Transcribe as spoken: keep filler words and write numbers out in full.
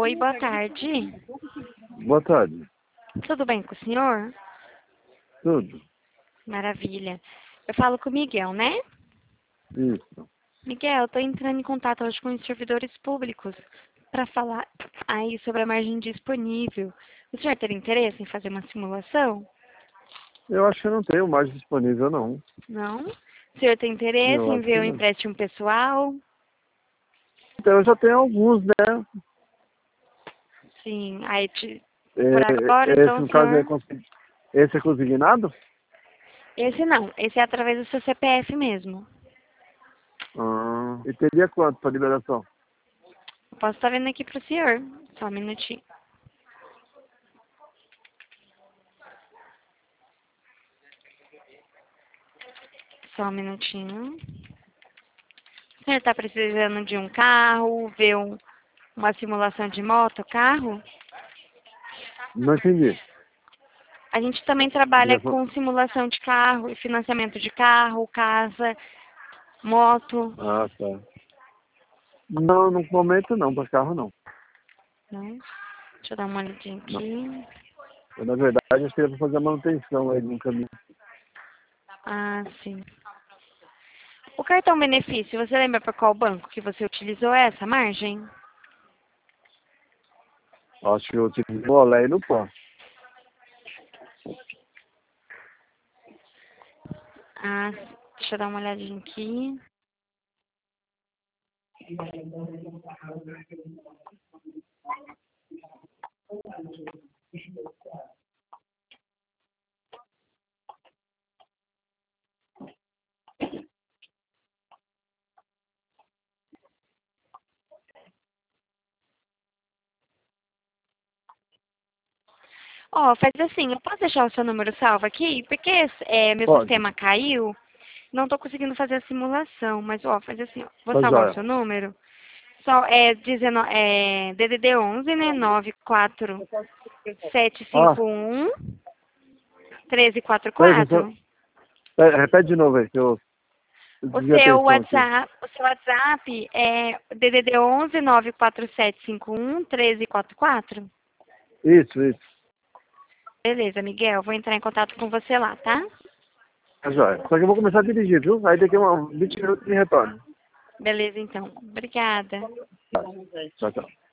Oi, boa tarde. Boa tarde. Tudo bem com o senhor? Tudo? Maravilha. Eu falo com o Miguel, né? Isso. Miguel, eu tô entrando em contato hoje com os servidores públicos para falar aí sobre a margem disponível. O senhor teria interesse em fazer uma simulação? Eu acho que eu não tenho mais disponível, não. Não? O senhor tem interesse Eu em acho que ver o não. empréstimo pessoal? Então, eu já tenho alguns, né? Sim. Aí, te- por agora, É, esse, então, o no caso, é, senhor... consi- esse é consignado? Esse não. Esse é através do seu C P F mesmo. Ah, e teria quanto para liberação? Eu posso estar vendo aqui pro senhor. Só um minutinho. Só um minutinho. O senhor está precisando de um carro, ver um, uma simulação de moto, carro? Não entendi. A gente também trabalha Já fa- com simulação de carro e financiamento de carro, casa, moto. Ah, tá. Não, no momento não, para carro não. Né? Deixa eu dar uma olhadinha Não. aqui. Eu, na verdade, acho que era para fazer a manutenção aí no caminho. Ah, sim. O cartão benefício, você lembra para qual banco que você utilizou essa margem? Acho que eu tive bola e não posso. Ah, deixa eu dar uma olhadinha aqui. Ó, faz assim, eu posso deixar o seu número salvo aqui? Porque é, meu Pode. sistema caiu, não estou conseguindo fazer a simulação, mas ó, faz assim, ó, vou Tá salvar o joia. seu número. Só é, dezenove, é D D D onze, né? nove quatro sete Ah, cinco um treze quatro peraí, deixa eu... quatro. Pera, repete de novo aí, que eu eu O desviei a seu atenção aqui. WhatsApp, o seu WhatsApp é D D D onze nove quatro sete cinco um treze quatro quatro? Isso, isso. Beleza, Miguel, vou entrar em contato com você lá, tá? Tá joia. Só que eu vou começar a dirigir, viu? Aí daqui a uma vinte minutos me retorno. Beleza, então. Obrigada. Tá. Tchau, tchau.